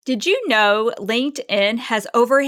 Did you know LinkedIn has over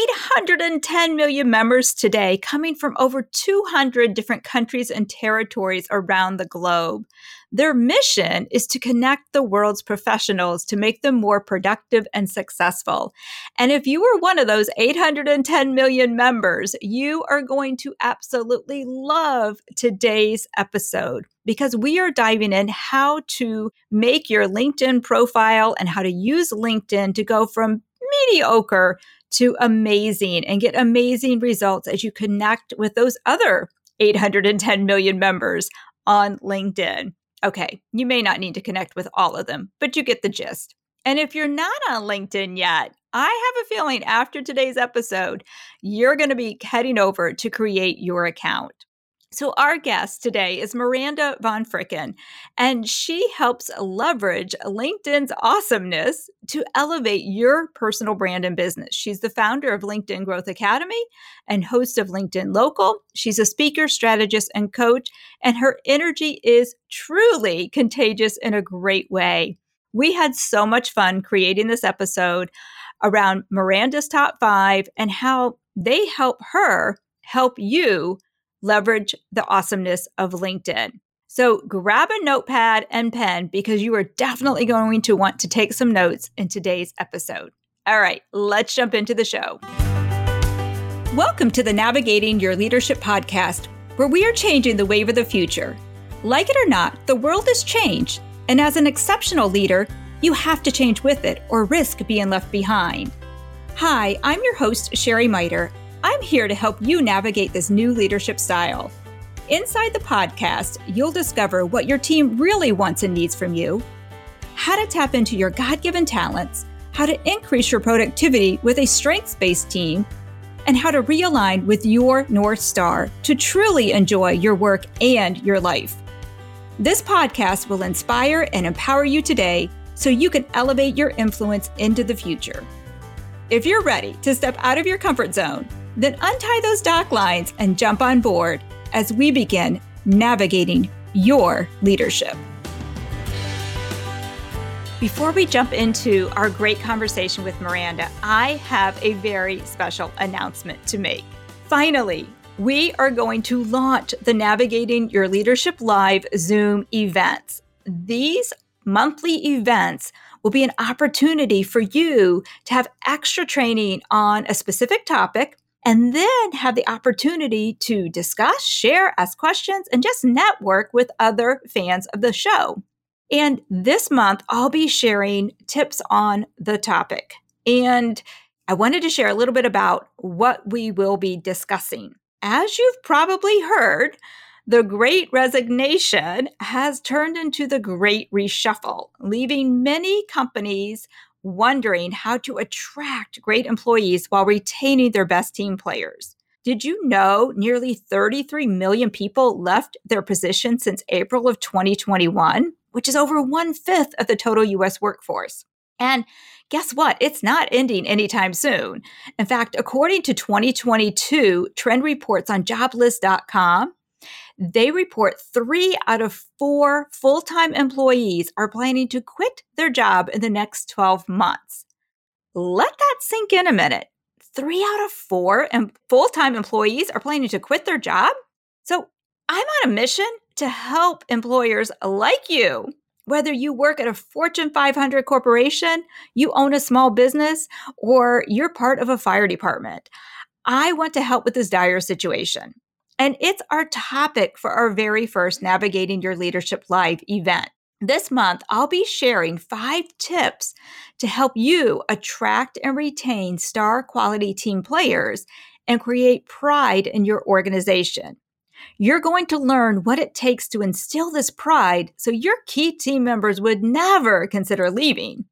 810 million members today, coming from over 200 different countries and territories around the globe? Their mission is to connect the world's professionals to make them more productive and successful. And if you are one of those 810 million members, you are going to absolutely love today's episode, because we are diving in how to make your LinkedIn profile and how to use LinkedIn to go from mediocre to amazing and get amazing results as you connect with those other 810 million members on LinkedIn. Okay, you may not need to connect with all of them, but you get the gist. And if you're not on LinkedIn yet, I have a feeling after today's episode, you're going to be heading over to create your account. So our guest today is Miranda Von Fricken, and she helps leverage LinkedIn's awesomeness to elevate your personal brand and business. She's the founder of LinkedIn Growth Academy and host of LinkedIn Local. She's a speaker, strategist, and coach, and her energy is truly contagious in a great way. We had so much fun creating this episode around Miranda's top 5 and how they help her help you leverage the awesomeness of LinkedIn. So grab a notepad and pen, because you are definitely going to want to take some notes in today's episode. All right, let's jump into the show. Welcome to the Navigating Your Leadership podcast, where we are changing the wave of the future. Like it or not, the world has changed, and as an exceptional leader, you have to change with it or risk being left behind. Hi, I'm your host, Sherry Miter. I'm here to help you navigate this new leadership style. Inside the podcast, you'll discover what your team really wants and needs from you, how to tap into your God-given talents, how to increase your productivity with a strengths-based team, and how to realign with your North Star to truly enjoy your work and your life. This podcast will inspire and empower you today so you can elevate your influence into the future. If you're ready to step out of your comfort zone, then untie those dock lines and jump on board as we begin navigating your leadership. Before we jump into our great conversation with Miranda, I have a very special announcement to make. Finally, we are going to launch the Navigating Your Leadership Live Zoom events. These monthly events will be an opportunity for you to have extra training on a specific topic, and then have the opportunity to discuss, share, ask questions, and just network with other fans of the show. And this month, I'll be sharing tips on the topic. And I wanted to share a little bit about what we will be discussing. As you've probably heard, the Great Resignation has turned into the Great Reshuffle, leaving many companies wondering how to attract great employees while retaining their best team players. Did you know nearly 33 million people left their position since April of 2021, which is over 1/5 of the total U.S. workforce? And guess what? It's not ending anytime soon. In fact, according to 2022 trend reports on joblist.com, they report 3 out of 4 full-time employees are planning to quit their job in the next 12 months. Let that sink in a minute. 3 out of 4 full-time employees are planning to quit their job? So I'm on a mission to help employers like you, whether you work at a Fortune 500 corporation, you own a small business, or you're part of a fire department. I want to help with this dire situation. And it's our topic for our very first Navigating Your Leadership Live event. This month, I'll be sharing 5 tips to help you attract and retain star quality team players and create pride in your organization. You're going to learn what it takes to instill this pride so your key team members would never consider leaving,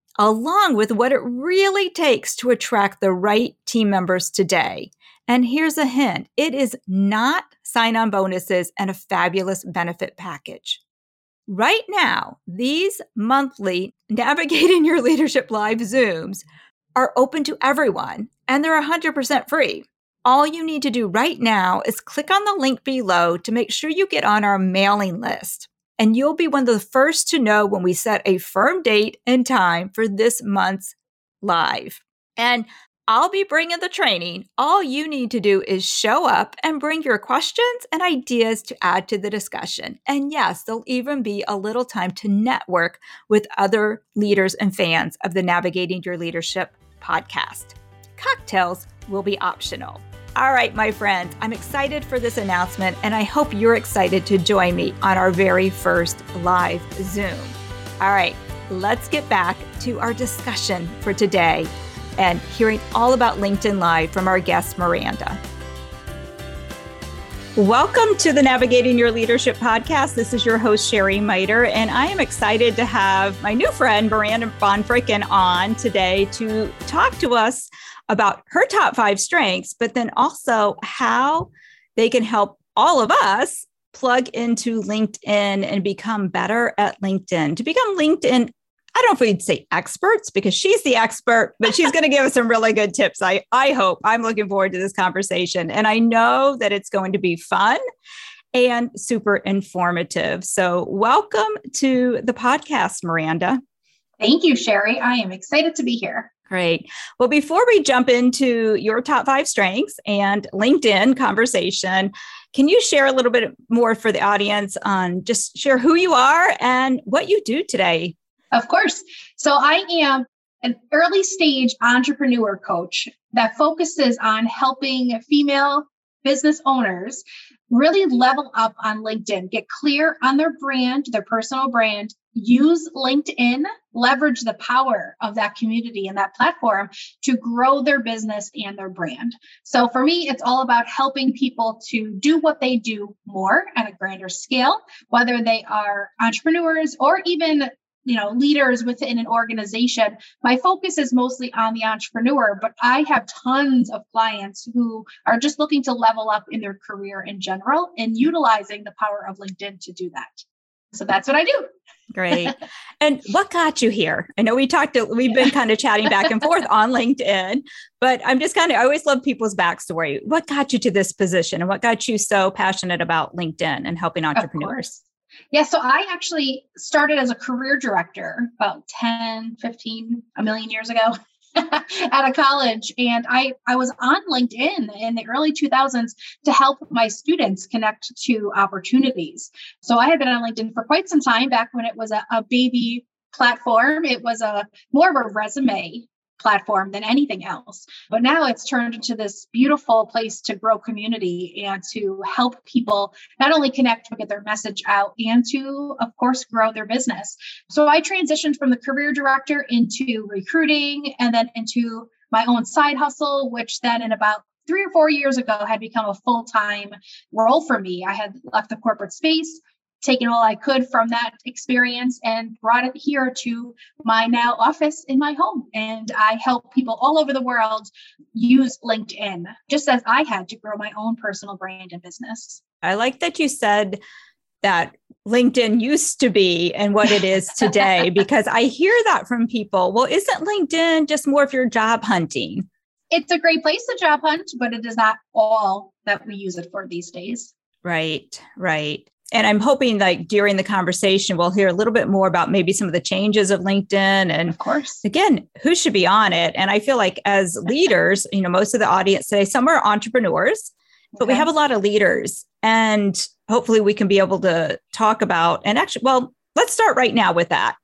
along with what it really takes to attract the right team members today. And here's a hint, it is not sign-on bonuses and a fabulous benefit package. Right now, these monthly Navigating Your Leadership Live Zooms are open to everyone, and they're 100% free. All you need to do right now is click on the link below to make sure you get on our mailing list. And you'll be one of the first to know when we set a firm date and time for this month's Live. And I'll be bringing the training. All you need to do is show up and bring your questions and ideas to add to the discussion. And yes, there'll even be a little time to network with other leaders and fans of the Navigating Your Leadership podcast. Cocktails will be optional. All right, my friends, I'm excited for this announcement, and I hope you're excited to join me on our very first live Zoom. All right, let's get back to our discussion for today and hearing all about LinkedIn Live from our guest, Miranda. Welcome to the Navigating Your Leadership podcast. This is your host, Sherry Miter, and I am excited to have my new friend, Miranda von Fricken, on today to talk to us about her top 5 strengths, but then also how they can help all of us plug into LinkedIn and become better at LinkedIn. To become LinkedIn, I don't know if we'd say experts because she's the expert, but she's going to give us some really good tips. I hope. I'm looking forward to this conversation. And I know that it's going to be fun and super informative. So welcome to the podcast, Miranda. Thank you, Sherry. I am excited to be here. Great. Well, before we jump into your top 5 strengths and LinkedIn conversation, can you share a little bit more for the audience on just share who you are and what you do today? Of course. So I am an early stage entrepreneur coach that focuses on helping female business owners really level up on LinkedIn, get clear on their brand, their personal brand, use LinkedIn, leverage the power of that community and that platform to grow their business and their brand. So for me, it's all about helping people to do what they do more at a grander scale, whether they are entrepreneurs or even leaders within an organization. My focus is mostly on the entrepreneur, but I have tons of clients who are just looking to level up in their career in general and utilizing the power of LinkedIn to do that. So that's what I do. Great. And what got you here? I know we've been kind of chatting back and forth on LinkedIn, but I always love people's backstory. What got you to this position and what got you so passionate about LinkedIn and helping entrepreneurs? Yeah, so I actually started as a career director about 10, 15, a million years ago at a college. And I was on LinkedIn in the early 2000s to help my students connect to opportunities. So I had been on LinkedIn for quite some time back when it was a baby platform. It was more of a resume platform than anything else. But now it's turned into this beautiful place to grow community and to help people not only connect, but get their message out and to, of course, grow their business. So I transitioned from the career director into recruiting and then into my own side hustle, which then in about 3 or 4 years ago had become a full-time role for me. I had left the corporate space, taken all I could from that experience and brought it here to my now office in my home. And I help people all over the world use LinkedIn, just as I had to grow my own personal brand and business. I like that you said that LinkedIn used to be and what it is today, because I hear that from people. Well, isn't LinkedIn just more of your job hunting? It's a great place to job hunt, but it is not all that we use it for these days. Right. And I'm hoping like during the conversation, we'll hear a little bit more about maybe some of the changes of LinkedIn and of course, again, who should be on it. And I feel like as leaders, most of the audience today, some are entrepreneurs, but we have a lot of leaders and hopefully we can be able to talk about and actually, well, let's start right now with that.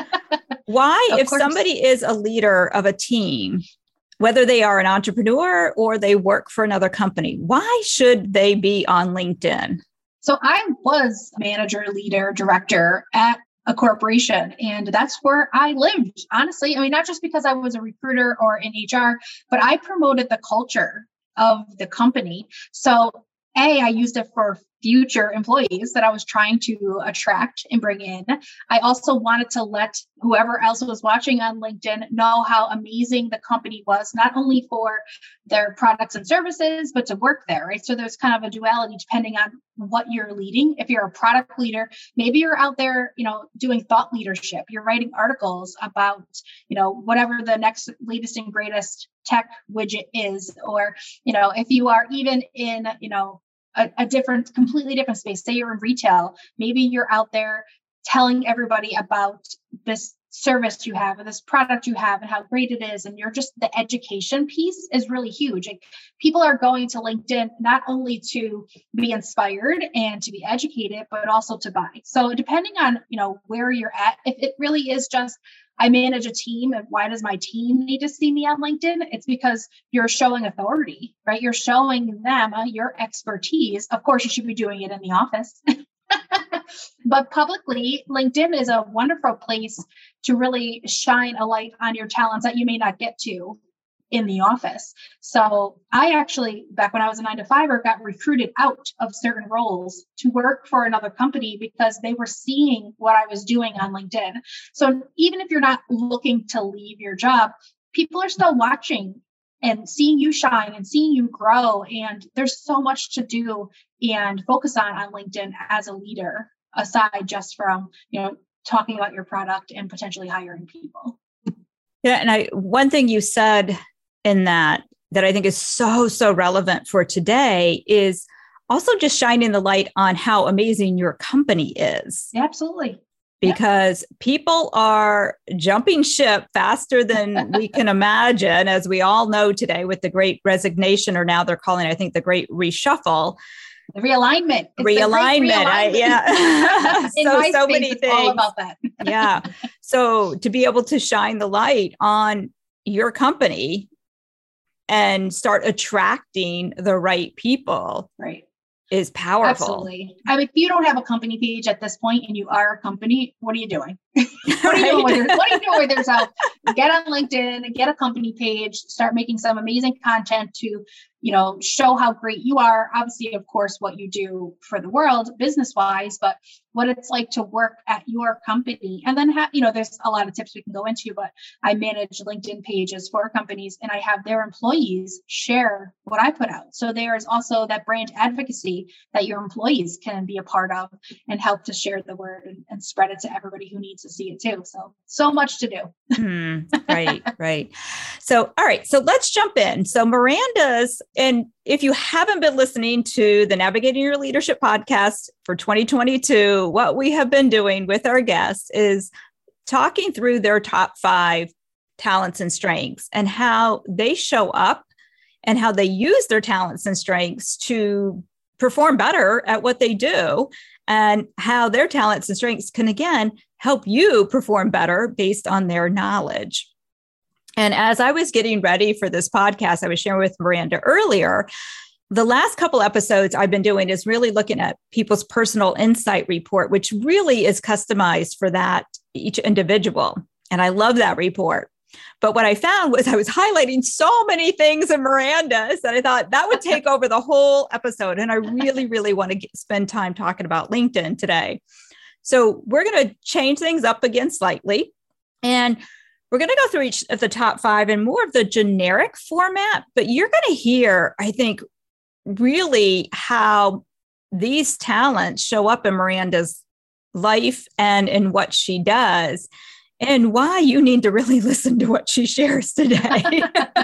Why, if somebody is a leader of a team, whether they are an entrepreneur or they work for another company, why should they be on LinkedIn? So I was manager, leader, director at a corporation, and that's where I lived. Honestly, I mean, not just because I was a recruiter or in HR, but I promoted the culture of the company. So I used it for future employees that I was trying to attract and bring in. I also wanted to let whoever else was watching on LinkedIn know how amazing the company was, not only for their products and services, but to work there, right? So there's kind of a duality depending on what you're leading. If you're a product leader, maybe you're out there, doing thought leadership. You're writing articles about, whatever the next latest and greatest tech widget is, or, if you are even in, a completely different space, say you're in retail, maybe you're out there telling everybody about this service you have or this product you have and how great it is. And you're just, the education piece is really huge. Like, people are going to LinkedIn not only to be inspired and to be educated, but also to buy. So depending on, where you're at, if it really is just, I manage a team, and why does my team need to see me on LinkedIn? It's because you're showing authority, right? You're showing them your expertise. Of course, you should be doing it in the office. But publicly, LinkedIn is a wonderful place to really shine a light on your talents that you may not get to in the office. So I actually, back when I was a 9-to-5er, got recruited out of certain roles to work for another company because they were seeing what I was doing on LinkedIn. So even if you're not looking to leave your job, people are still watching and seeing you shine and seeing you grow. And there's so much to do and focus on LinkedIn as a leader, aside just from, talking about your product and potentially hiring people. Yeah. And one thing you said in that I think is so relevant for today is also just shining the light on how amazing your company is. Yeah, absolutely. Because people are jumping ship faster than we can imagine, as we all know today with the Great Resignation, or now they're calling, I think, the Great Reshuffle. The realignment. Yeah. so many things. All about that. Yeah. So to be able to shine the light on your company and start attracting the right people, right, is powerful. Absolutely. I mean, if you don't have a company page at this point and you are a company, what are you doing? What are you doing with yourself? Get on LinkedIn, get a company page, start making some amazing content to, show how great you are. Obviously, of course, what you do for the world business-wise, but what it's like to work at your company. And then there's a lot of tips we can go into, but I manage LinkedIn pages for companies and I have their employees share what I put out. So there is also that brand advocacy that your employees can be a part of and help to share the word and spread it to everybody who needs to see it too. So much to do. Right. So, all right. So let's jump in. So Miranda's, and if you haven't been listening to the Navigating Your Leadership podcast for 2022, what we have been doing with our guests is talking through their top 5 talents and strengths and how they show up and how they use their talents and strengths to perform better at what they do, and how their talents and strengths can, again, help you perform better based on their knowledge. And as I was getting ready for this podcast, I was sharing with Miranda earlier, the last couple episodes I've been doing is really looking at people's personal insight report, which really is customized for each individual. And I love that report. But what I found was I was highlighting so many things in Miranda's that I thought that would take over the whole episode. And I really, really want to spend time talking about LinkedIn today. So we're going to change things up again slightly. And we're going to go through each of the top 5 in more of the generic format. But you're going to hear, I think, really how these talents show up in Miranda's life and in what she does, and why you need to really listen to what she shares today.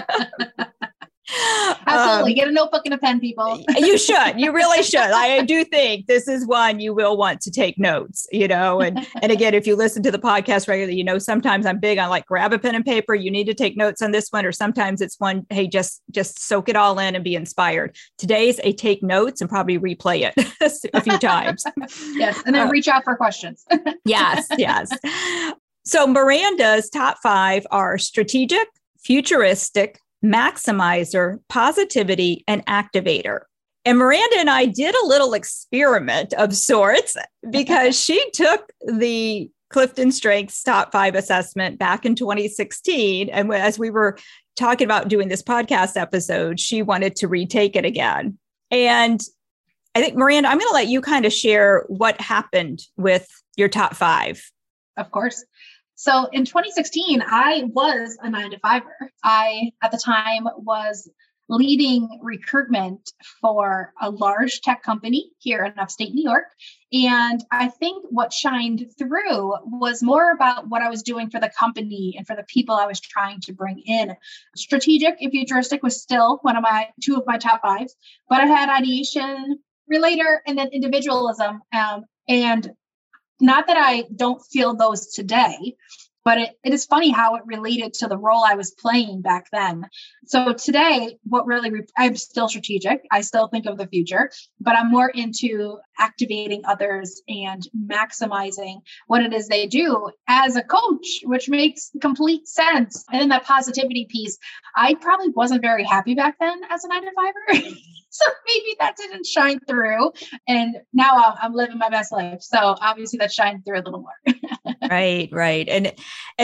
Absolutely. Get a notebook and a pen, people. You should. You really should. I do think this is one you will want to take notes, and again, if you listen to the podcast regularly, sometimes I'm big on like, grab a pen and paper. You need to take notes on this one, or sometimes it's one, hey, just soak it all in and be inspired. Today's a take notes and probably replay it a few times. Yes. And then reach out for questions. Yes. So Miranda's top 5 are strategic, futuristic, maximizer, positivity, and activator. And Miranda and I did a little experiment of sorts because she took the Clifton Strengths top 5 assessment back in 2016. And as we were talking about doing this podcast episode, she wanted to retake it again. And I think, Miranda, I'm going to let you kind of share what happened with your top 5. Of course. So in 2016, I was a 9-to-5er. I, at the time, was leading recruitment for a large tech company here in upstate New York. And I think what shined through was more about what I was doing for the company and for the people I was trying to bring in. Strategic and futuristic was still 2 of my top 5, but I had ideation, relator, and then individualism. And not that I don't feel those today, But it is funny how it related to the role I was playing back then. So today, I'm still strategic. I still think of the future, but I'm more into activating others and maximizing what it is they do as a coach, which makes complete sense. And then that positivity piece, I probably wasn't very happy back then as a 9-to-5er. So maybe that didn't shine through. And now I'm living my best life. So obviously that shined through a little more. Right. And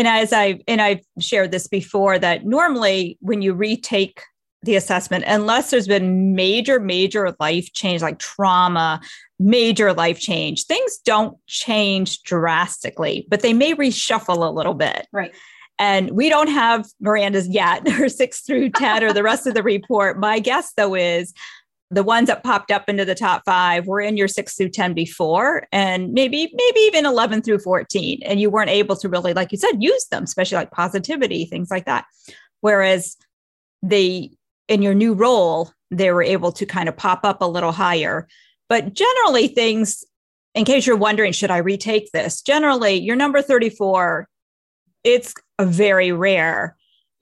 I've shared this before, that normally when you retake the assessment, unless there's been major life change, like trauma, major life change, things don't change drastically, but they may reshuffle a little bit. Right. And we don't have Miranda's yet, her 6 through 10 or the rest of the report. My guess, though, is the ones that popped up into the top 5 were in your 6 through 10 before, and maybe even 11 through 14. And you weren't able to really, like you said, use them, especially like positivity, things like that. Whereas in your new role, they were able to kind of pop up a little higher. But generally things, in case you're wondering, should I retake this? Generally, your number 34, it's a very rare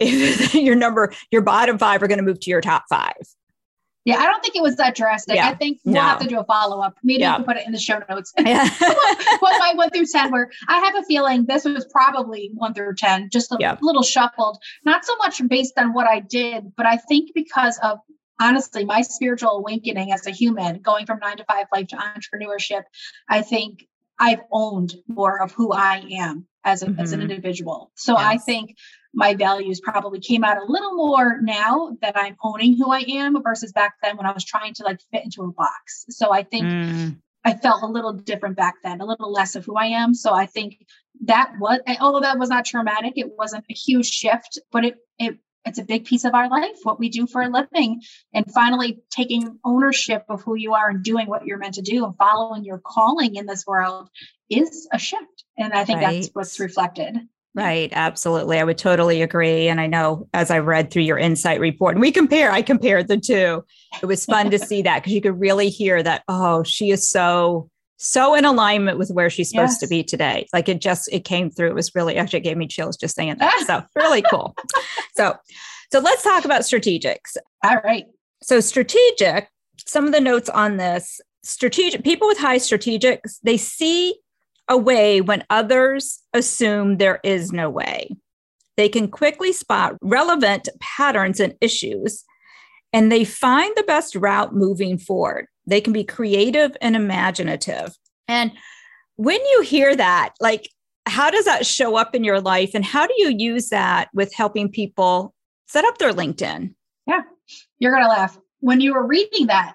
if your bottom 5 are going to move to your top 5. Yeah, I don't think it was that drastic. Yeah. I think we'll have to do a follow-up. Maybe you can put it in the show notes. Yeah. What my 1 through 10 were. I have a feeling this was probably 1 through 10, just a little shuffled. Not so much based on what I did, but I think because of, honestly, my spiritual awakening as a human, going from 9-to-5 life to entrepreneurship. I think I've owned more of who I am as an individual. So yes. I think my values probably came out a little more now that I'm owning who I am versus back then when I was trying to like fit into a box. So I think I felt a little different back then, a little less of who I am. So I think that was, although that was not traumatic, it wasn't a huge shift, but it's a big piece of our life, what we do for a living, and finally taking ownership of who you are and doing what you're meant to do and following your calling in this world is a shift. And I think that's what's reflected. Right. Absolutely. I would totally agree. And I know as I read through your insight report and I compared the two, it was fun to see that because you could really hear that, oh, she is so in alignment with where she's supposed to be today. Like it came through. It was really, actually it gave me chills just saying that. So really cool. So let's talk about strategics. All right. So strategic, some of the notes on this, strategic people with high strategics, they see a way when others assume there is no way. They can quickly spot relevant patterns and issues, and they find the best route moving forward. They can be creative and imaginative. And when you hear that, like, how does that show up in your life? And how do you use that with helping people set up their LinkedIn? Yeah, you're going to laugh. When you were reading that,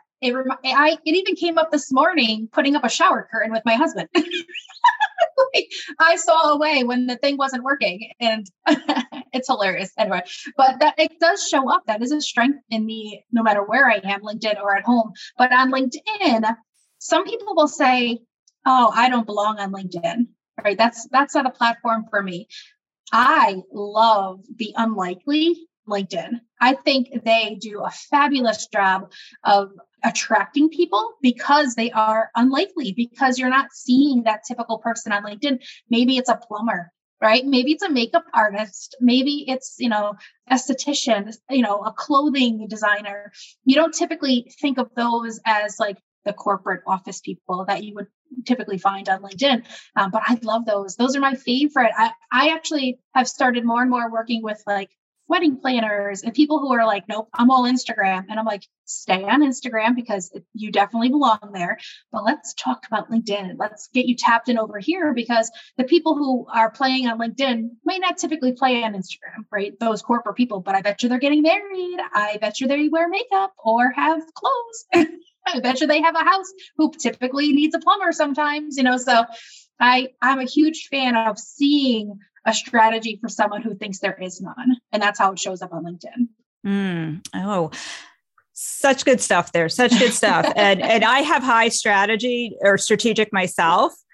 it even came up this morning, putting up a shower curtain with my husband. I saw a way when the thing wasn't working, and it's hilarious anyway, but that it does show up. That is a strength in me, no matter where I am, LinkedIn or at home. But on LinkedIn, some people will say, oh, I don't belong on LinkedIn, right? That's not a platform for me. I love the unlikely LinkedIn. I think they do a fabulous job of attracting people because they are unlikely, because you're not seeing that typical person on LinkedIn. Maybe it's a plumber, right? Maybe it's a makeup artist. Maybe it's, esthetician, a clothing designer. You don't typically think of those as like the corporate office people that you would typically find on LinkedIn. But I love those. Those are my favorite. I actually have started more and more working with like wedding planners and people who are like, nope, I'm all Instagram. And I'm like, stay on Instagram because you definitely belong there. But let's talk about LinkedIn. Let's get you tapped in over here, because the people who are playing on LinkedIn may not typically play on Instagram, right? Those corporate people, but I bet you they're getting married. I bet you they wear makeup or have clothes. I bet you they have a house who typically needs a plumber sometimes, so I'm a huge fan of seeing a strategy for someone who thinks there is none. And that's how it shows up on LinkedIn. Oh, such good stuff there. Such good stuff. And I have high strategy or strategic myself.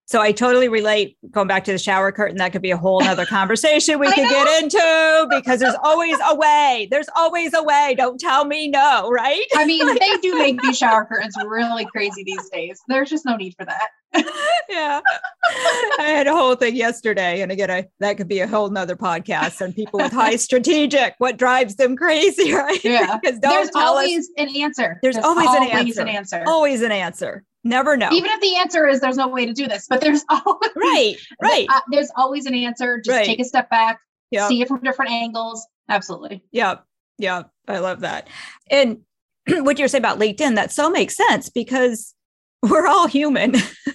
So I totally relate. Going back to the shower curtain, that could be a whole nother conversation we could get into, because there's always a way. There's always a way. Don't tell me no, right? I mean, they do make these shower curtains really crazy these days. There's just no need for that. Yeah. I had a whole thing yesterday. And again, that could be a whole nother podcast on people with high strategic, what drives them crazy, right? Yeah. Because there's always an answer. There's always an answer. Always an answer. Never know. Even if the answer is there's no way to do this, but there's always right. There's always an answer. Just take a step back, see it from different angles. Absolutely. Yeah. I love that. And what you're saying about LinkedIn, that so makes sense, because we're all human.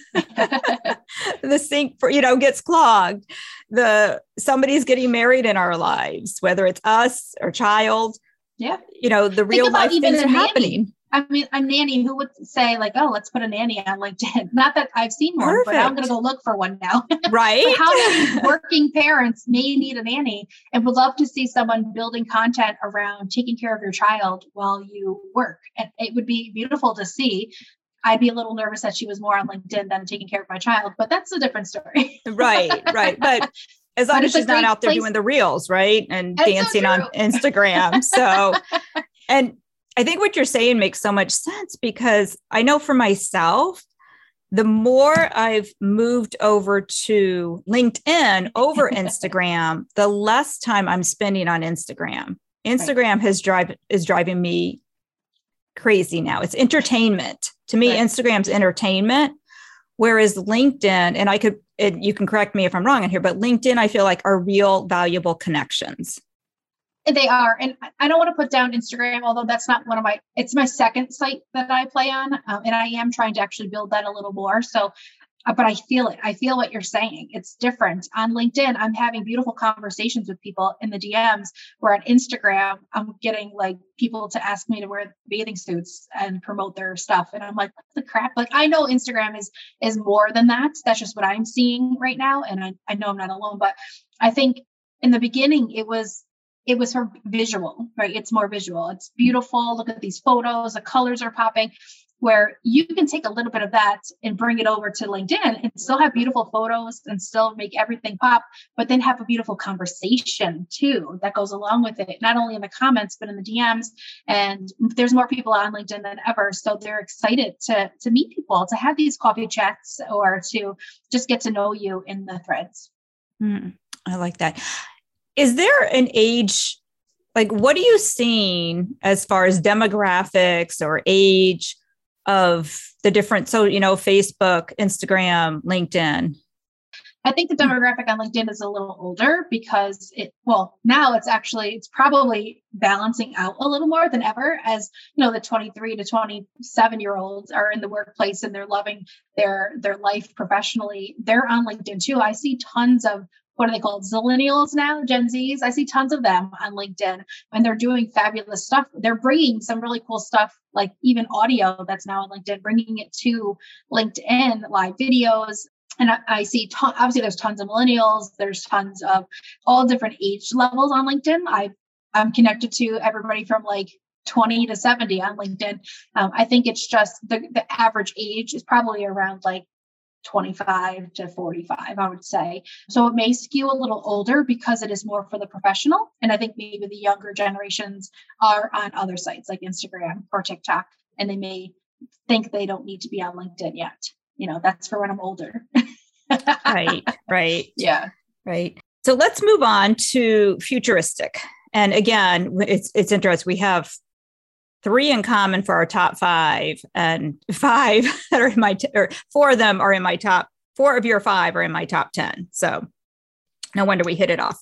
The sink gets clogged. Somebody's getting married in our lives, whether it's us or child. Yeah. The real life things are happening. I mean, a nanny, who would say like, oh, let's put a nanny on LinkedIn. Not that I've seen one, but I'm going to go look for one now. Right. But how many working parents may need a nanny and would love to see someone building content around taking care of your child while you work? And it would be beautiful to see. I'd be a little nervous that she was more on LinkedIn than taking care of my child, but that's a different story. Right. But as long as she's not out there doing the reels, right? And dancing on Instagram. So, and I think what you're saying makes so much sense, because I know for myself, the more I've moved over to LinkedIn over Instagram, the less time I'm spending on Instagram. Instagram is driving me crazy now. It's entertainment. To me, Instagram's entertainment, whereas LinkedIn, and you can correct me if I'm wrong in here, but LinkedIn, I feel like, are real valuable connections. They are. And I don't want to put down Instagram, although that's not it's my second site that I play on. And I am trying to actually build that a little more. So, but I feel it. I feel what you're saying. It's different. On LinkedIn, I'm having beautiful conversations with people in the DMs, where on Instagram, I'm getting like people to ask me to wear bathing suits and promote their stuff. And I'm like, what the crap? Like, I know Instagram is more than that. That's just what I'm seeing right now. And I know I'm not alone, but I think in the beginning, it was for visual, right? It's more visual. It's beautiful. Look at these photos. The colors are popping, where you can take a little bit of that and bring it over to LinkedIn and still have beautiful photos and still make everything pop, but then have a beautiful conversation too that goes along with it, not only in the comments, but in the DMs. And there's more people on LinkedIn than ever. So they're excited to meet people, to have these coffee chats, or to just get to know you in the threads. I like that. Is there an age, like, what are you seeing as far as demographics or age of the different, Facebook, Instagram, LinkedIn? I think the demographic on LinkedIn is a little older, because now it's probably balancing out a little more than ever, as the 23 to 27-year-olds are in the workplace and they're loving their life professionally. They're on LinkedIn too. I see tons of, what are they called? Zillennials now, Gen Zs. I see tons of them on LinkedIn, and they're doing fabulous stuff. They're bringing some really cool stuff, like even audio that's now on LinkedIn, bringing it to LinkedIn, live videos. And I see, obviously there's tons of millennials. There's tons of all different age levels on LinkedIn. I'm connected to everybody from like 20 to 70 on LinkedIn. I think it's just the average age is probably around like 25 to 45, I would say. So it may skew a little older because it is more for the professional. And I think maybe the younger generations are on other sites like Instagram or TikTok, and they may think they don't need to be on LinkedIn yet. That's for when I'm older. Right. Yeah. Right. So let's move on to futuristic. And again, it's interesting. We have 3 in common for our top 5, and 5 that are in or 4 of them are in my top. 4 of your 5 are in my top 10. So no wonder we hit it off.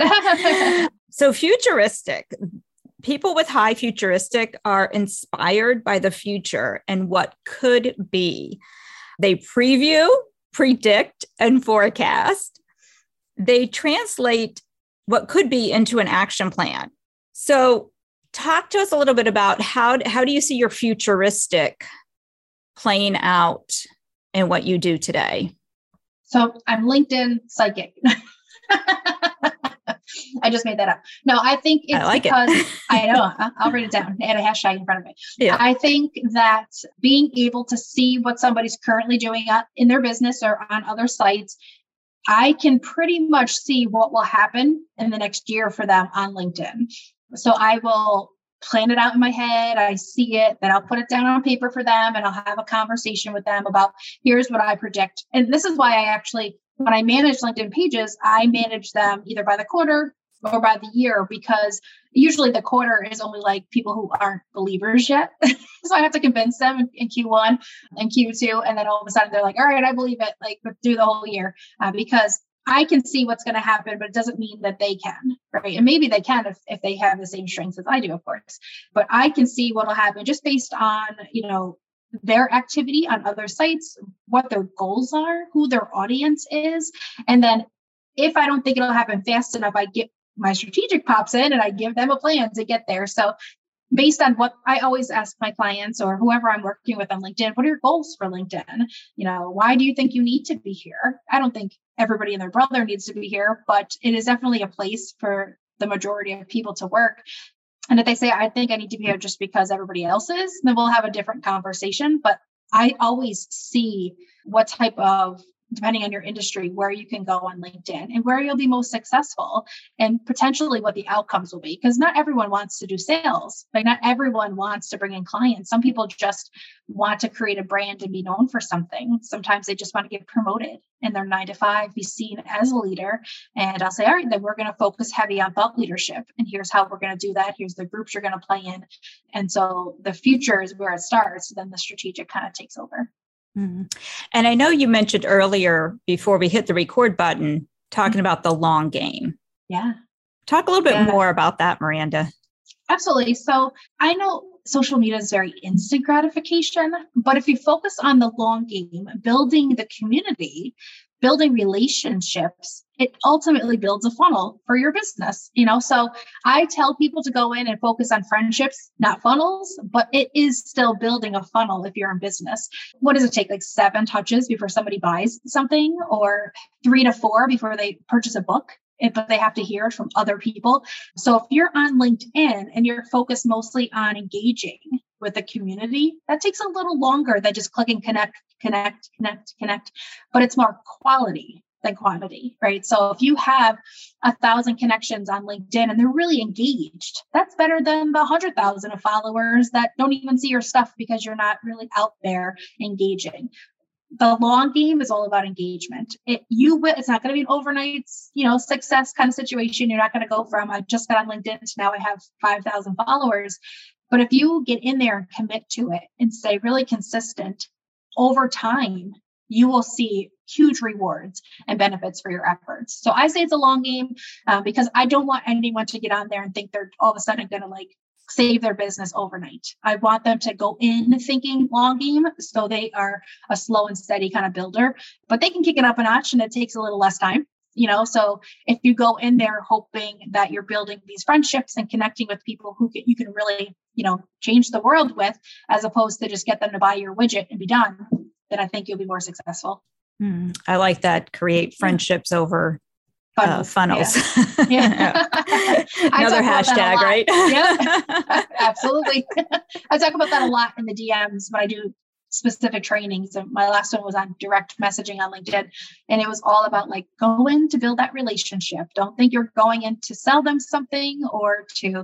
So futuristic. People with high futuristic are inspired by the future and what could be. They preview, predict, and forecast. They translate what could be into an action plan. So talk to us a little bit about how do you see your futuristic playing out in what you do today? So I'm LinkedIn psychic. I just made that up. No, I think it's because I know I'll write it down and a hashtag in front of me. Yeah. I think that being able to see what somebody's currently doing in their business or on other sites, I can pretty much see what will happen in the next year for them on LinkedIn. So I will plan it out in my head. I see it, then I'll put it down on paper for them and I'll have a conversation with them about here's what I project. And this is why I actually, when I manage LinkedIn pages, I manage them either by the quarter or by the year, because usually the quarter is only like people who aren't believers yet. So I have to convince them in Q1 and Q2. And then all of a sudden they're like, all right, I believe it, like do the whole year, because I can see what's going to happen, but it doesn't mean that they can, right? And maybe they can if they have the same strengths as I do, of course. But I can see what will happen just based on, their activity on other sites, what their goals are, who their audience is. And then if I don't think it'll happen fast enough, I get my strategic pops in and I give them a plan to get there. So based on what I always ask my clients or whoever I'm working with on LinkedIn, what are your goals for LinkedIn? Why do you think you need to be here? I don't think everybody and their brother needs to be here, but it is definitely a place for the majority of people to work. And if they say, I think I need to be here just because everybody else is, then we'll have a different conversation. But I always see what type of, depending on your industry, where you can go on LinkedIn and where you'll be most successful and potentially what the outcomes will be. Because not everyone wants to do sales. Like not everyone wants to bring in clients. Some people just want to create a brand and be known for something. Sometimes they just want to get promoted in their 9-to-5, be seen as a leader. And I'll say, all right, then we're going to focus heavy on thought leadership. And here's how we're going to do that. Here's the groups you're going to play in. And so the future is where it starts. Then the strategic kind of takes over. Mm-hmm. And I know you mentioned earlier before we hit the record button, talking about the long game. Yeah. Talk a little bit more about that, Miranda. Absolutely. So I know social media is very instant gratification, but if you focus on the long game, building the community, building relationships, it ultimately builds a funnel for your business. So I tell people to go in and focus on friendships, not funnels, but it is still building a funnel if you're in business. What does it take? Like 7 touches before somebody buys something, or 3 to 4 before they purchase a book, but they have to hear it from other people. So if you're on LinkedIn and you're focused mostly on engaging with the community, that takes a little longer than just clicking connect, but it's more quality than quantity, right? So if you have 1,000 connections on LinkedIn and they're really engaged, that's better than the 100,000 of followers that don't even see your stuff because you're not really out there engaging. The long game is all about engagement. It's not going to be an overnight, success kind of situation. You're not going to go from, I just got on LinkedIn to now I have 5,000 followers. But if you get in there and commit to it and stay really consistent over time, you will see huge rewards and benefits for your efforts. So I say it's a long game because I don't want anyone to get on there and think they're all of a sudden going to save their business overnight. I want them to go in thinking long game, so they are a slow and steady kind of builder, but they can kick it up a notch and it takes a little less time. So if you go in there hoping that you're building these friendships and connecting with people who you can really, change the world with, as opposed to just get them to buy your widget and be done, then I think you'll be more successful. I like that. Create friendships over funnels. Yeah. Another hashtag, right? Yeah, absolutely. I talk about that a lot in the DMs when I do specific trainings. And my last one was on direct messaging on LinkedIn. And it was all about go in to build that relationship. Don't think you're going in to sell them something or to,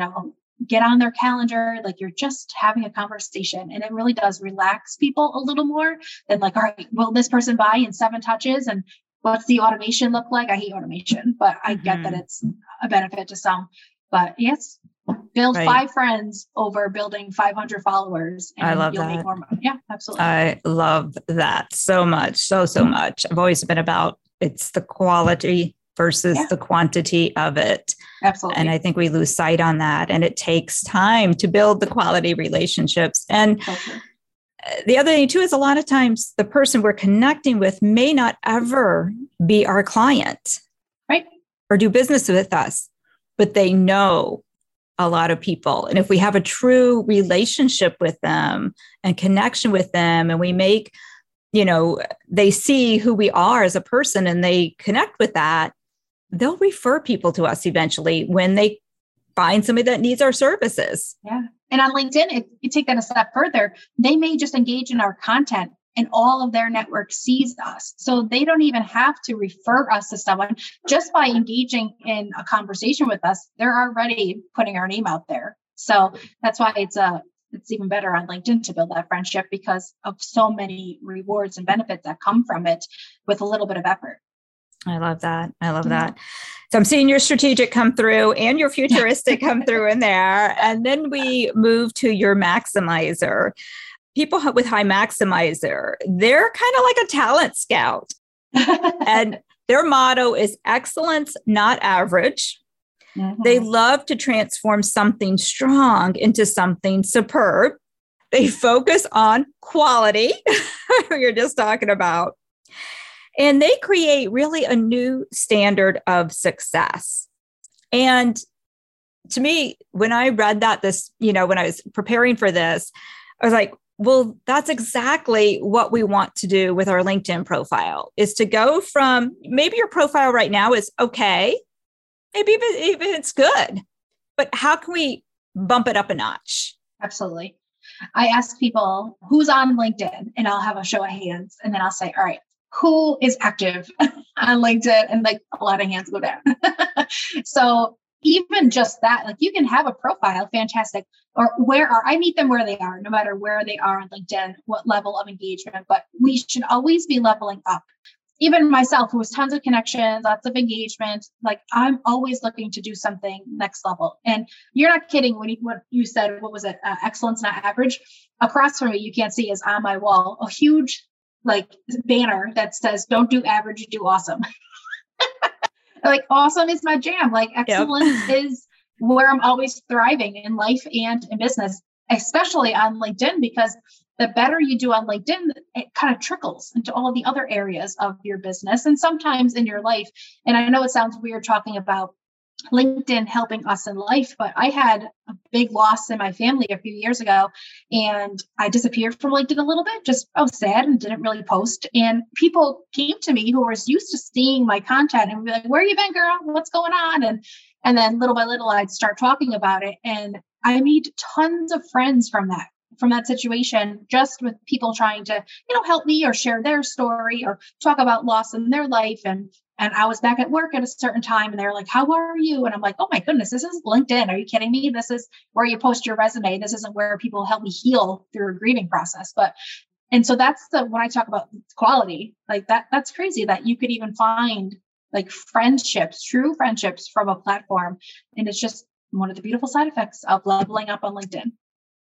get on their calendar. You're just having a conversation. And it really does relax people a little more than all right, will this person buy in 7 touches? And what's the automation look like? I hate automation, but I get that it's a benefit to some. But yes, build 5 friends over building 500 followers. And I love you'll that. Make more money. Yeah, absolutely. I love that so much. So much. I've always been about it's the quality versus the quantity of it. Absolutely. And I think we lose sight on that. And it takes time to build the quality relationships. And the other thing too is a lot of times the person we're connecting with may not ever be our client, right? Or do business with us, but they know a lot of people. And if we have a true relationship with them and connection with them, and we make, they see who we are as a person and they connect with that, they'll refer people to us eventually when they find somebody that needs our services. Yeah. And on LinkedIn, if you take that a step further, they may just engage in our content and all of their network sees us. So they don't even have to refer us to someone. Just by engaging in a conversation with us, they're already putting our name out there. So that's why it's even better on LinkedIn to build that friendship, because of so many rewards and benefits that come from it with a little bit of effort. I love that. So I'm seeing your strategic come through and your futuristic come through in there. And then we move to your maximizer. People with high maximizer, they're kind of like a talent scout. And their motto is excellence, not average. Mm-hmm. They love to transform something strong into something superb. They focus on quality, we were just talking about. And they create really a new standard of success. And to me, when I read that when I was preparing for this, I was like, well, that's exactly what we want to do with our LinkedIn profile, is to go from maybe your profile right now is okay, maybe even it's good, but how can we bump it up a notch? Absolutely. I ask people who's on LinkedIn, and I'll have a show of hands, and then I'll say, all right, who is active on LinkedIn? And like a lot of hands go down. So even just that, like you can have a profile, fantastic. Or I meet them where they are, no matter where they are on LinkedIn, what level of engagement, but we should always be leveling up. Even myself, who has tons of connections, lots of engagement, like I'm always looking to do something next level. And you're not kidding when what you said, what was it? Excellence, not average. Across from me, you can't see, is on my wall, a huge banner that says, don't do average, do awesome. Like awesome is my jam. Like excellence is where I'm always thriving in life and in business, especially on LinkedIn, because the better you do on LinkedIn, it kind of trickles into all of the other areas of your business and sometimes in your life. And I know it sounds weird talking about LinkedIn helping us in life, but I had a big loss in my family a few years ago, and I disappeared from LinkedIn a little bit. I was sad and didn't really post. And people came to me who were used to seeing my content and would be like, "Where you been, girl? What's going on?" And then little by little, I'd start talking about it, and I made tons of friends from that situation, just with people trying to, help me or share their story or talk about loss in their life. And I was back at work at a certain time and they're like, "How are you?" And I'm like, "Oh my goodness, this is LinkedIn. Are you kidding me? This is where you post your resume. This isn't where people help me heal through a grieving process." And so that's when I talk about quality, like that's crazy that you could even find like friendships, true friendships from a platform. And it's just one of the beautiful side effects of leveling up on LinkedIn.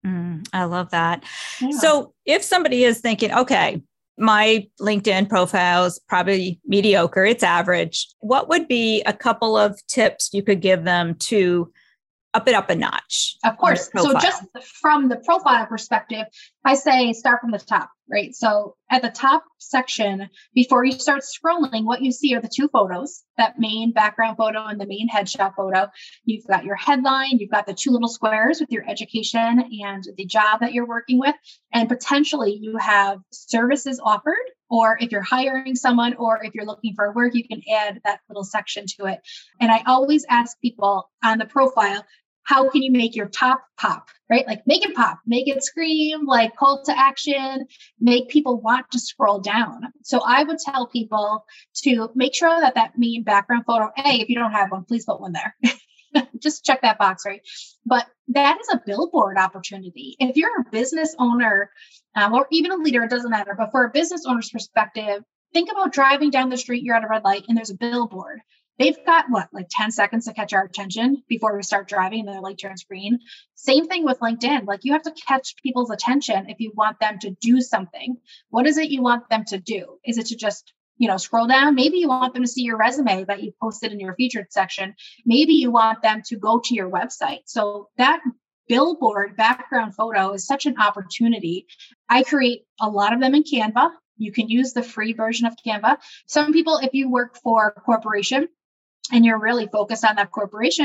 I love that. Yeah. So if somebody is thinking, okay, my LinkedIn profile is probably mediocre, it's average, what would be a couple of tips you could give them to up it up a notch? Of course. So just from the profile perspective, I say start from the top, right? So at the top section, before you start scrolling, what you see are the two photos, that main background photo and the main headshot photo. You've got your headline, you've got the two little squares with your education and the job that you're working with, and potentially you have services offered, or if you're hiring someone, or if you're looking for work, you can add that little section to it. And I always ask people on the profile, how can you make your top pop, right? Like make it pop, make it scream, like call to action, make people want to scroll down. So I would tell people to make sure that main background photo, if you don't have one, please put one there. Just check that box, right? But that is a billboard opportunity. If you're a business owner or even a leader, it doesn't matter. But for a business owner's perspective, think about driving down the street, you're at a red light and there's a billboard. They've got 10 seconds to catch our attention before we start driving and the light turns green. Same thing with LinkedIn. Like you have to catch people's attention if you want them to do something. What is it you want them to do? Is it to just, scroll down? Maybe you want them to see your resume that you posted in your featured section. Maybe you want them to go to your website. So that billboard background photo is such an opportunity. I create a lot of them in Canva. You can use the free version of Canva. Some people, if you work for a corporation, and you're really focused on that corporation,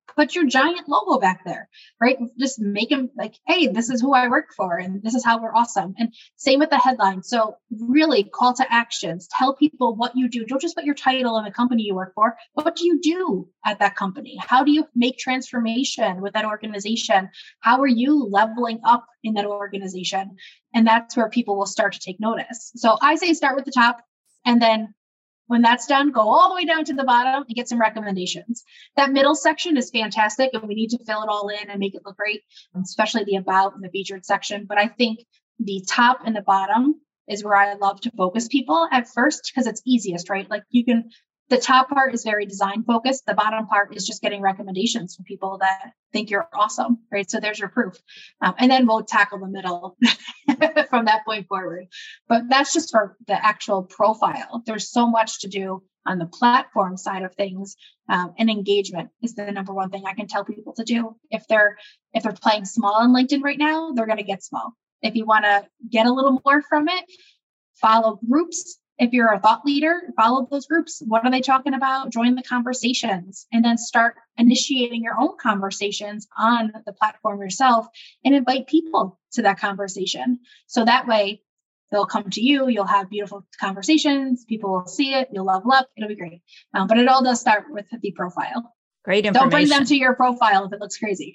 put your giant logo back there, right? Just make them like, hey, this is who I work for and this is how we're awesome. And same with the headline. So really call to actions, tell people what you do. Don't just put your title in the company you work for. What do you do at that company? How do you make transformation with that organization? How are you leveling up in that organization? And that's where people will start to take notice. So I say start with the top, and then when that's done, go all the way down to the bottom and get some recommendations. That middle section is fantastic, and we need to fill it all in and make it look great, especially the about and the featured section. But I think the top and the bottom is where I love to focus people at first, because it's easiest, right? Like the top part is very design focused. The bottom part is just getting recommendations from people that think you're awesome, right? So there's your proof. And then we'll tackle the middle from that point forward. But that's just for the actual profile. There's so much to do on the platform side of things. And engagement is the number one thing I can tell people to do. If they're playing small on LinkedIn right now, they're going to get small. If you want to get a little more from it, follow groups. If you're a thought leader, follow those groups. What are they talking about? Join the conversations, and then start initiating your own conversations on the platform yourself and invite people to that conversation. So that way they'll come to you. You'll have beautiful conversations. People will see it. You'll level up. It'll be great. But it all does start with the profile. Great information. Don't bring them to your profile if it looks crazy.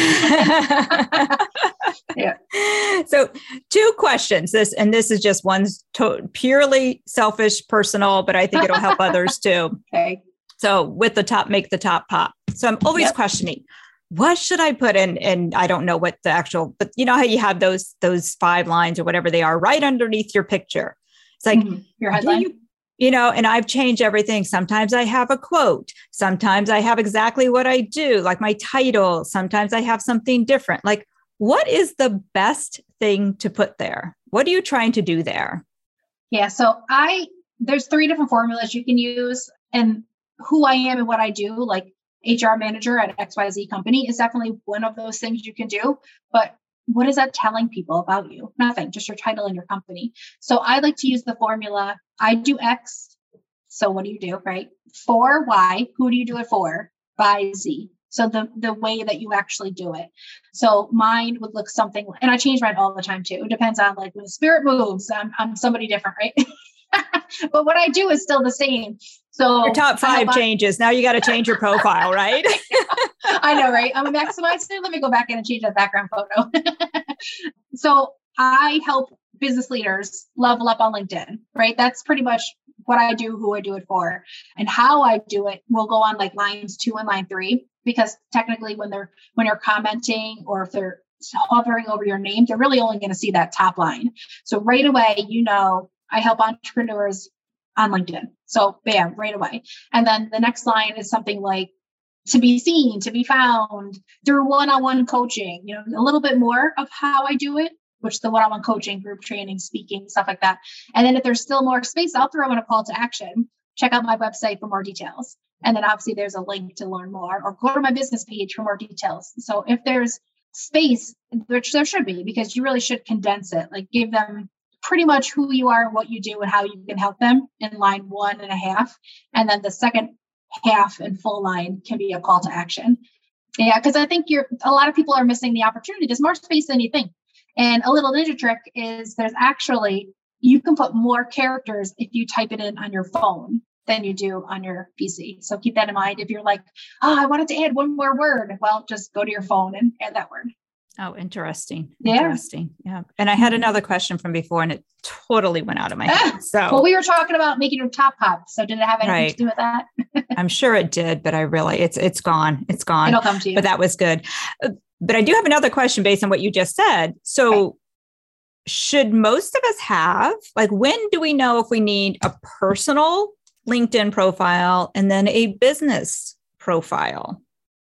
Yeah. So 2 questions. This is just one purely selfish, personal, but I think it'll help others too. Okay. So with the top, make the top pop. So I'm always questioning, what should I put in? And I don't know what the actual, but you know how you have those 5 lines or whatever they are right underneath your picture. It's like your headline. And I've changed everything. Sometimes I have a quote. Sometimes I have exactly what I do, like my title. Sometimes I have something different. Like, what is the best thing to put there? What are you trying to do there? Yeah. So there's 3 different formulas you can use, and who I am and what I do, like HR manager at XYZ company, is definitely one of those things you can do. But what is that telling people about you? Nothing, just your title and your company. So I like to use the formula. I do X. So what do you do, right? For Y, who do you do it for? By Z. So the way that you actually do it. So mine would look something, and I change mine all the time too. It depends on like when the spirit moves, I'm somebody different, right? But what I do is still the same. So your top 5 changes. Now you got to change your profile, right? I know, right? I'm a maximizer. Let me go back in and change that background photo. So I help business leaders level up on LinkedIn, right? That's pretty much what I do, who I do it for, and how I do it will go on like lines 2 and line 3, because technically when you're commenting or if they're hovering over your name, they're really only going to see that top line. So right away, I help entrepreneurs on LinkedIn. So bam, right away. And then the next line is something like to be seen, to be found through one-on-one coaching, a little bit more of how I do it, which the one-on-one coaching, group training, speaking, stuff like that. And then if there's still more space, I'll throw in a call to action. Check out my website for more details. And then obviously there's a link to learn more, or go to my business page for more details. So if there's space, which there should be, because you really should condense it, like give them pretty much who you are, what you do, and how you can help them in line 1.5. And then the second half and full line can be a call to action. Yeah, because I think a lot of people are missing the opportunity. There's more space than you think. And a little ninja trick is you can put more characters if you type it in on your phone than you do on your PC. So keep that in mind. If you're like, I wanted to add one more word, well, just go to your phone and add that word. Oh, interesting. Yeah. Interesting. Yeah. And I had another question from before and it totally went out of my head. So, well, we were talking about making your top pop. So did it have anything to do with that? I'm sure it did, but it's gone. It's gone. It'll come to you. But that was good. But I do have another question based on what you just said. So should most of us have, like, when do we know if we need a personal LinkedIn profile and then a business profile?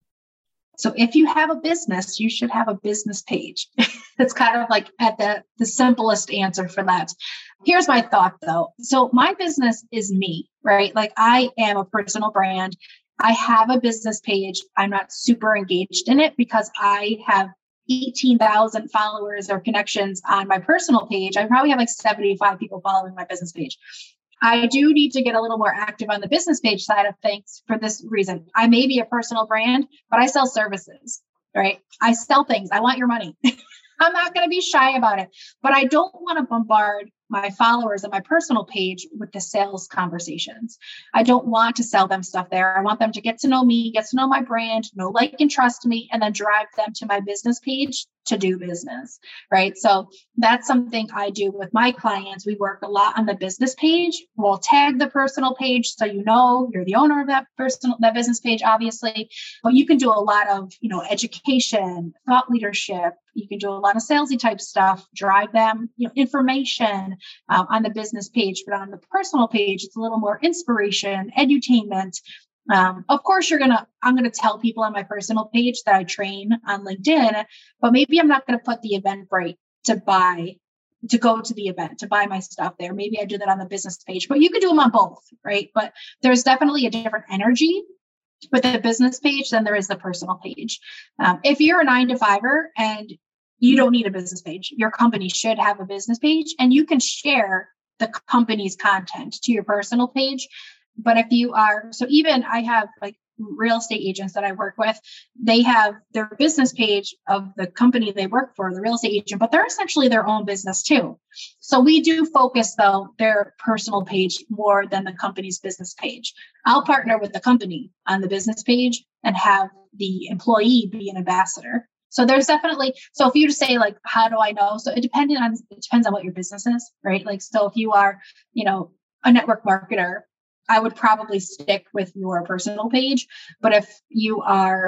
So if you have a business, you should have a business page. That's kind of like at the simplest answer for that. Here's my thought though. So my business is me, right? Like I am a personal brand. I have a business page. I'm not super engaged in it because I have 18,000 followers or connections on my personal page. I probably have like 75 people following my business page. I do need to get a little more active on the business page side of things for this reason. I may be a personal brand, but I sell services, right? I sell things. I want your money. I'm not going to be shy about it, but I don't want to bombard my followers on my personal page with the sales conversations. I don't want to sell them stuff there. I want them to get to know me, get to know my brand, know, like, and trust me, and then drive them to my business page to do business, right? So that's something I do with my clients. We work a lot on the business page. We'll tag the personal page so you know you're the owner of that business page, obviously. But you can do a lot of, education, thought leadership. You can do a lot of salesy type stuff, drive them, information on the business page. But on the personal page, it's a little more inspiration, edutainment. Of course, I'm going to tell people on my personal page that I train on LinkedIn, but maybe I'm not going to put the Eventbrite to go to the event, to buy my stuff there. Maybe I do that on the business page, but you can do them on both, right? But there's definitely a different energy with the business page than there is the personal page. If you're a 9-to-5er and you don't need a business page, your company should have a business page, and you can share the company's content to your personal page. But if you are, so even I have like real estate agents that I work with, they have their business page of the company they work for, the real estate agent, but they're essentially their own business too. So we do focus though their personal page more than the company's business page. I'll partner with the company on the business page and have the employee be an ambassador. So there's definitely, so if you just say like, how do I know? So it depends on what your business is, right? Like, so if you are, a network marketer, I would probably stick with your personal page. But if you're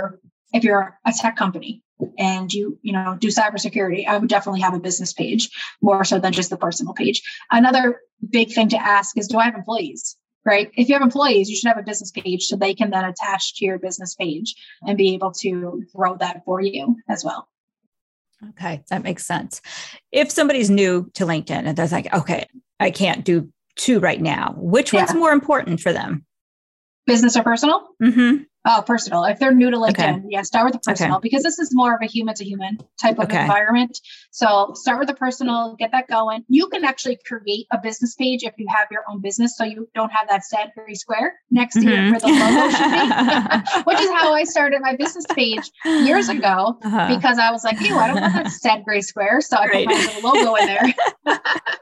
a tech company and you do cybersecurity, I would definitely have a business page more so than just the personal page. Another big thing to ask is, do I have employees? Right? If you have employees, you should have a business page so they can then attach to your business page and be able to grow that for you as well. Okay, that makes sense. If somebody's new to LinkedIn and they're like, okay, I can't do two right now, which one's more important for them? Business or personal? Mm-hmm. Oh, personal. If they're new to LinkedIn, start with the personal because this is more of a human to human type of environment. So start with the personal, get that going. You can actually create a business page if you have your own business, so you don't have that sad gray square next to where the logo should be, which is how I started my business page years ago because I was like, ew, I don't want that sad gray square. So I put my little logo in there.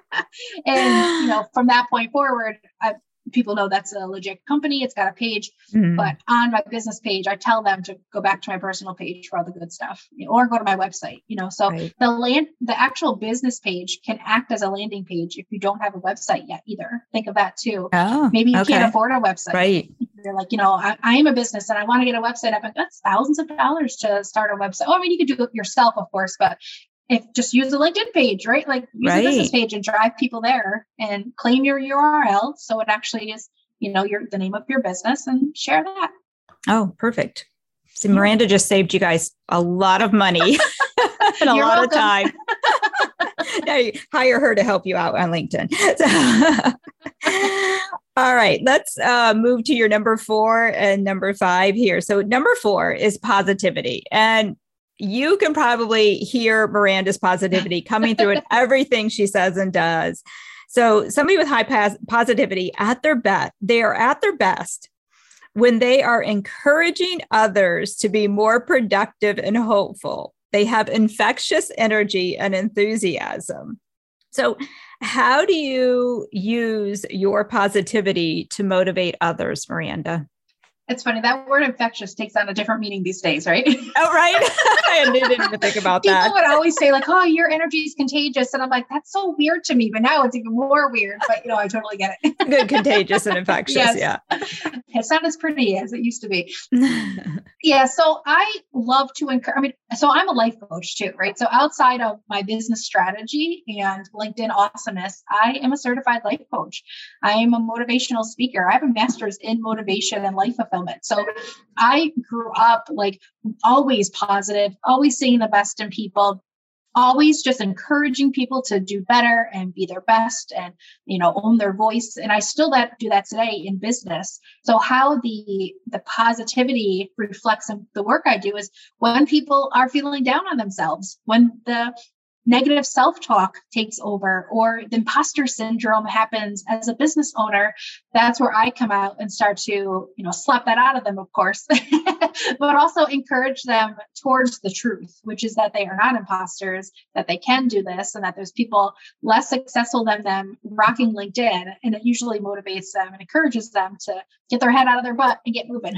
And, from that point forward, people know that's a legit company. It's got a page, but on my business page, I tell them to go back to my personal page for all the good stuff, or go to my website, so the actual business page can act as a landing page if you don't have a website yet either. Think of that too. Oh, maybe you can't afford a website. Right. You're like, I am a business and I want to get a website up, and that's thousands of dollars to start a website. Oh, I mean, you could do it yourself, of course, but if just use the LinkedIn page, right? Like use the business page and drive people there and claim your URL. So it actually is, the name of your business, and share that. Oh, perfect. So Miranda just saved you guys a lot of money and a lot of time. Now you hire her to help you out on LinkedIn. All right, let's move to your number 4 and number 5 here. So number 4 is positivity. And you can probably hear Miranda's positivity coming through in everything she says and does. So somebody with high positivity they are at their best when they are encouraging others to be more productive and hopeful. They have infectious energy and enthusiasm. So how do you use your positivity to motivate others, Miranda? It's funny, that word infectious takes on a different meaning these days, right? Oh, right. I didn't even think about that. People would always say like, oh, your energy is contagious. And I'm like, that's so weird to me. But now it's even more weird. But, I totally get it. Good, contagious and infectious. Yes. Yeah. It's not as pretty as it used to be. Yeah. So I love to encourage, so I'm a life coach too, right? So outside of my business strategy and LinkedIn awesomeness, I am a certified life coach. I am a motivational speaker. I have a master's in motivation and life fulfillment. So I grew up like always positive, always seeing the best in people, always just encouraging people to do better and be their best and, own their voice. And I still do that today in business. So how the positivity reflects in the work I do is when people are feeling down on themselves, when the negative self-talk takes over, or the imposter syndrome happens as a business owner, that's where I come out and start to, slap that out of them, of course, but also encourage them towards the truth, which is that they are not imposters, that they can do this, and that there's people less successful than them rocking LinkedIn. And it usually motivates them and encourages them to get their head out of their butt and get moving.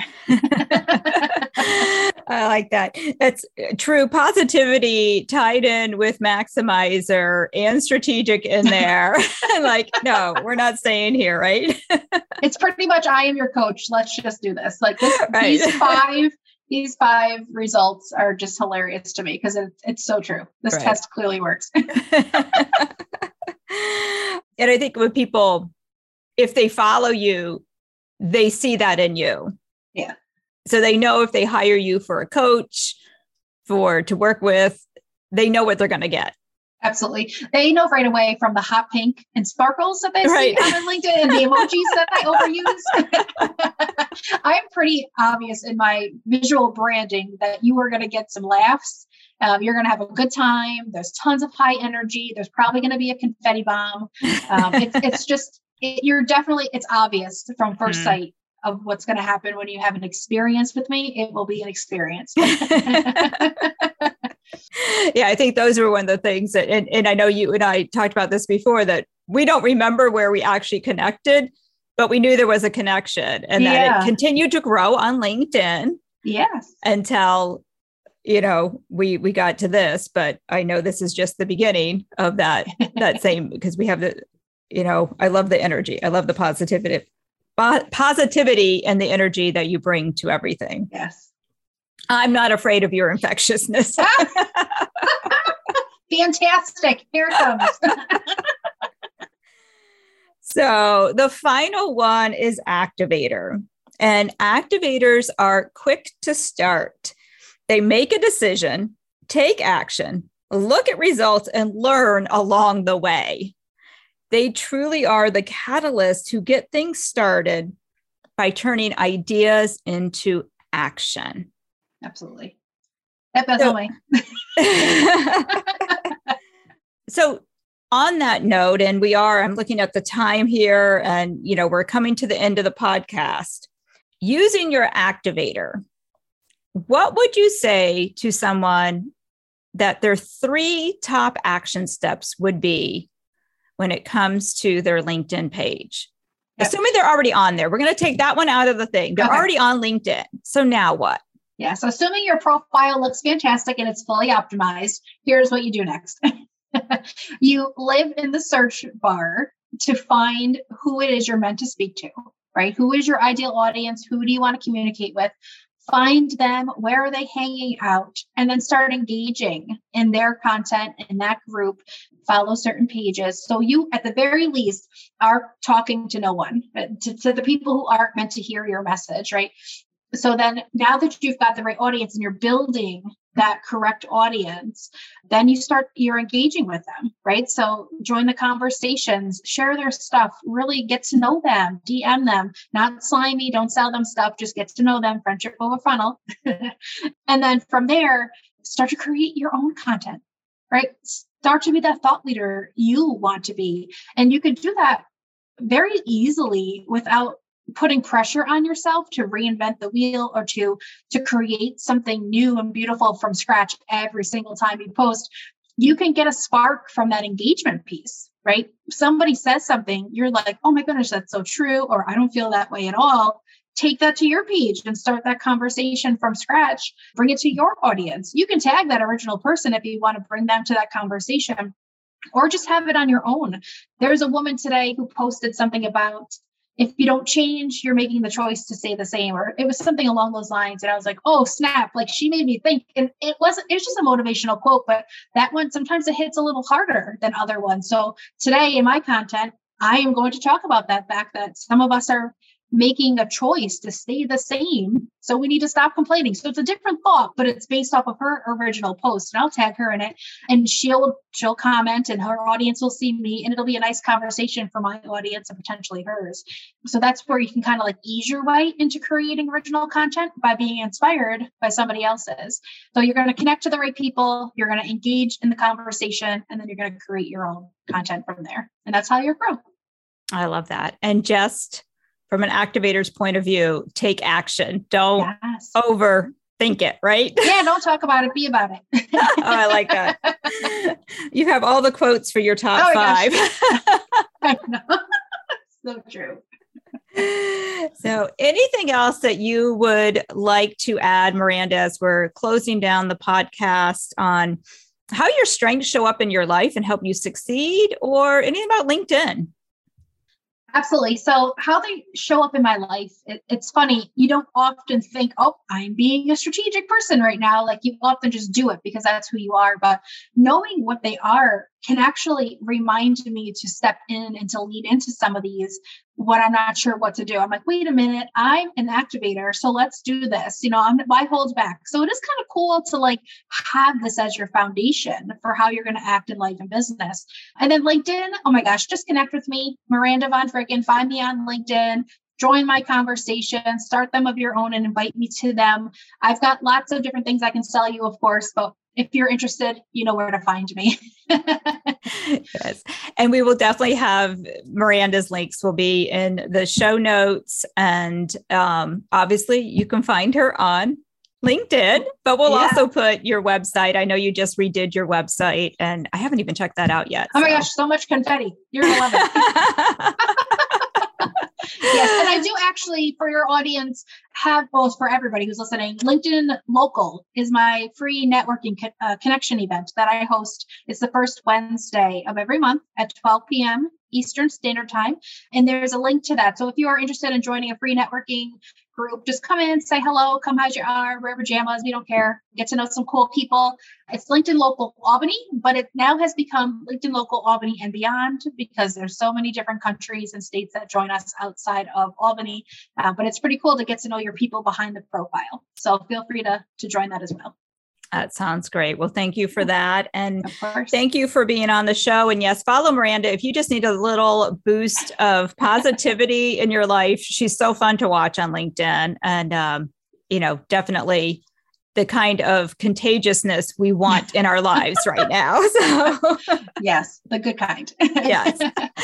I like that. That's true positivity tied in with maximizer and strategic in there. Like, no, we're not staying here, right? It's pretty much, I am your coach. Let's just do this. Like right. these five results are just hilarious to me because it's so true. This right. test clearly works. And I think when people, if they follow you, they see that in you. Yeah. So they know if they hire you for a coach, to work with, they know what they're going to get. Absolutely. They know right away from the hot pink and sparkles that they see on LinkedIn and the emojis that I overuse. I'm pretty obvious in my visual branding that you are going to get some laughs. You're going to have a good time. There's tons of high energy. There's probably going to be a confetti bomb. It's obvious from first sight of what's going to happen when you have an experience with me. It will be an experience. Yeah, I think those were one of the things that, and I know you and I talked about this before, that we don't remember where we actually connected, but we knew there was a connection and that it continued to grow on LinkedIn. Yes. Until, we got to this, but I know this is just the beginning of that same, because we have I love the energy. I love the positivity and the energy that you bring to everything. Yes. I'm not afraid of your infectiousness. Fantastic. Here it comes. So the final one is activator. And activators are quick to start. They make a decision, take action, look at results, and learn along the way. They truly are the catalysts who get things started by turning ideas into action. Absolutely. That's all me. So on that note, and I'm looking at the time here, and, we're coming to the end of the podcast. Using your activator, what would you say to someone that their 3 top action steps would be when it comes to their LinkedIn page? Yep. Assuming they're already on there. We're going to take that one out of the thing. They're already on LinkedIn. So now what? Yeah. So assuming your profile looks fantastic and it's fully optimized, here's what you do next. You live in the search bar to find who it is you're meant to speak to, right? Who is your ideal audience? Who do you want to communicate with? Find them. Where are they hanging out? And then start engaging in their content in that group. Follow certain pages. So you, at the very least, are talking to no one, to the people who aren't meant to hear your message, right? So then now that you've got the right audience and you're building that correct audience, then you're engaging with them, right? So join the conversations, share their stuff, really get to know them, DM them, not slimy, don't sell them stuff, just get to know them, friendship over funnel. And then from there, start to create your own content, right? Start to be that thought leader you want to be. And you can do that very easily without putting pressure on yourself to reinvent the wheel or to create something new and beautiful from scratch every single time you post. You can get a spark from that engagement piece, right? Somebody says something, you're like, oh my goodness, that's so true, or I don't feel that way at all. Take that to your page and start that conversation from scratch. Bring it to your audience. You can tag that original person if you want to bring them to that conversation, or just have it on your own. There's a woman today who posted something about, if you don't change, you're making the choice to stay the same, or it was something along those lines. And I was like, oh, snap. Like, she made me think. And it was just a motivational quote, but that one, sometimes it hits a little harder than other ones. So today in my content, I am going to talk about that fact that some of us are making a choice to stay the same. So we need to stop complaining. So it's a different thought, but it's based off of her original post, and I'll tag her in it, and she'll comment, and her audience will see me, and it'll be a nice conversation for my audience and potentially hers. So that's where you can kind of like ease your way into creating original content by being inspired by somebody else's. So you're going to connect to the right people, you're going to engage in the conversation, and then you're going to create your own content from there. And that's how you grow. I love that. And just from an activator's point of view, take action. Don't overthink it, right? Yeah, don't talk about it. Be about it. Oh, I like that. You have all the quotes for your top 5. I know. So true. So anything else that you would like to add, Miranda, as we're closing down the podcast, on how your strengths show up in your life and help you succeed, or anything about LinkedIn? Absolutely. So how they show up in my life, it's funny. You don't often think, oh, I'm being a strategic person right now. Like, you often just do it because that's who you are. But knowing what they are can actually remind me to step in and to lead into some of these when I'm not sure what to do. I'm like, wait a minute, I'm an activator, so let's do this. Why hold back? So it is kind of cool to like have this as your foundation for how you're going to act in life and business. And then LinkedIn, oh my gosh, just connect with me, Miranda Von Fricken. Find me on LinkedIn. Join my conversation, start them of your own, and invite me to them. I've got lots of different things I can sell you, of course, but if you're interested, you know where to find me. Yes. And we will definitely have Miranda's links will be in the show notes. And obviously you can find her on LinkedIn, but we'll also put your website. I know you just redid your website, and I haven't even checked that out yet. Oh my gosh, so much confetti. You're going to love it. Yes. And I do actually, for your audience, have both, for everybody who's listening, LinkedIn Local is my free networking connection event that I host. It's the first Wednesday of every month at 12 p.m. Eastern Standard Time. And there's a link to that. So if you are interested in joining a free networking group, just come in, say hello, come as you are, wear pajamas, we don't care. Get to know some cool people. It's LinkedIn Local Albany, but it now has become LinkedIn Local Albany and beyond, because there's so many different countries and states that join us outside of Albany. But it's pretty cool to get to know your people behind the profile. So feel free to join that as well. That sounds great. Well, thank you for that. And thank you for being on the show. And yes, follow Miranda if you just need a little boost of positivity in your life. She's so fun to watch on LinkedIn, and, definitely the kind of contagiousness we want in our lives right now. So yes, the good kind. Yes.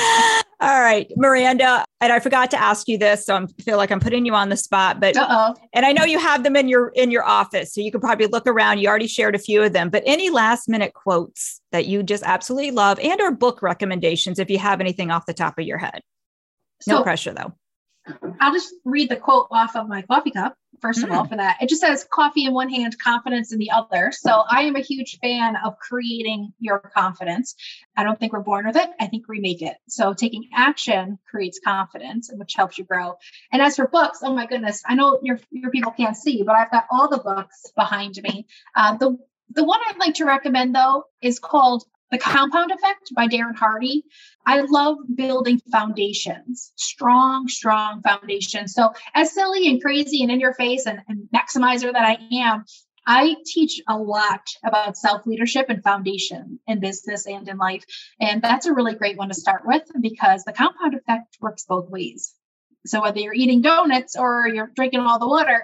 All right, Miranda. And I forgot to ask you this, so I feel like I'm putting you on the spot, but, and I know you have them in your office, so you can probably look around. You already shared a few of them, but any last minute quotes that you just absolutely love, and or book recommendations, if you have anything off the top of your head. No pressure though. I'll just read the quote off of my coffee cup. First of all, for that, it just says coffee in one hand, confidence in the other. So I am a huge fan of creating your confidence. I don't think we're born with it. I think we make it. So taking action creates confidence, which helps you grow. And as for books, oh my goodness, I know your people can't see, but I've got all the books behind me. The one I'd like to recommend though is called The Compound Effect by Darren Hardy. I love building foundations, strong foundations. So as silly and crazy and in your face and maximizer that I am, I teach a lot about self-leadership and foundation in business and in life. And that's a really great one to start with, because the compound effect works both ways. So whether you're eating donuts or you're drinking all the water,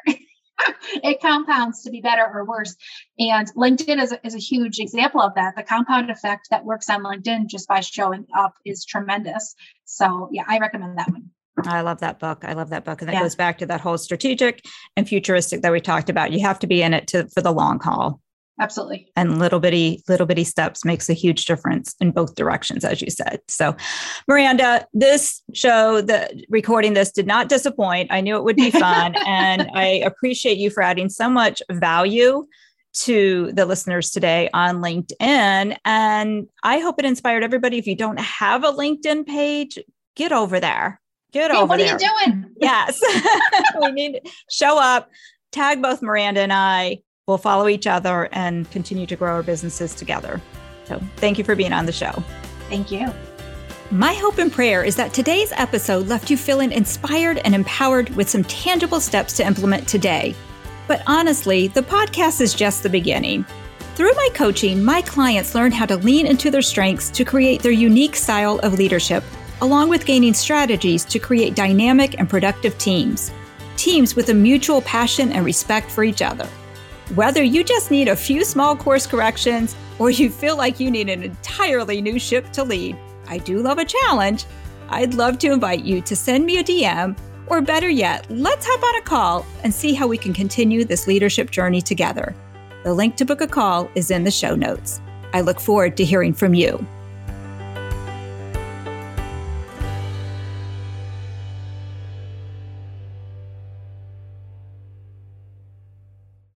it compounds to be better or worse. And LinkedIn is a huge example of that. The compound effect that works on LinkedIn just by showing up is tremendous. So yeah, I recommend that one. I love that book. And that goes back to that whole strategic and futuristic that we talked about. You have to be in it for the long haul. Absolutely. And little bitty steps makes a huge difference in both directions, as you said. So Miranda, this show, recording this did not disappoint. I knew it would be fun. And I appreciate you for adding so much value to the listeners today on LinkedIn. And I hope it inspired everybody. If you don't have a LinkedIn page, get over there. What are you doing? Yes. We need to show up, tag both Miranda and I. We'll follow each other and continue to grow our businesses together. So thank you for being on the show. Thank you. My hope and prayer is that today's episode left you feeling inspired and empowered with some tangible steps to implement today. But honestly, the podcast is just the beginning. Through my coaching, my clients learn how to lean into their strengths to create their unique style of leadership, along with gaining strategies to create dynamic and productive teams. Teams with a mutual passion and respect for each other. Whether you just need a few small course corrections or you feel like you need an entirely new ship to lead, I do love a challenge. I'd love to invite you to send me a DM, or better yet, let's hop on a call and see how we can continue this leadership journey together. The link to book a call is in the show notes. I look forward to hearing from you.